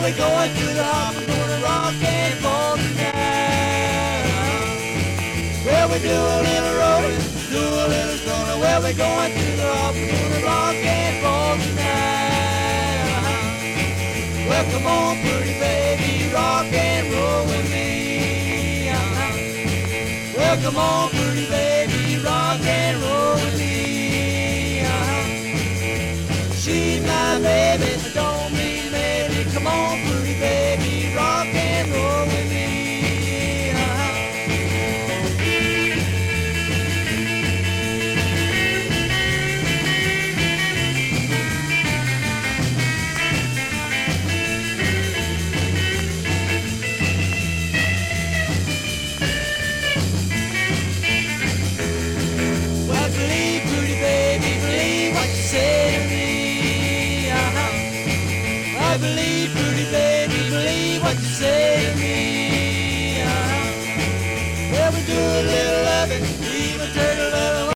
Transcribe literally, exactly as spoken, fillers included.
we going to the hop, we're gonna rock and roll tonight. Well, we do a little rolling, do a little stoner. Well, we going to the hop, we're gonna rock and roll tonight. Well, come on, pretty baby, rock and roll with me. Well, come on, pretty baby.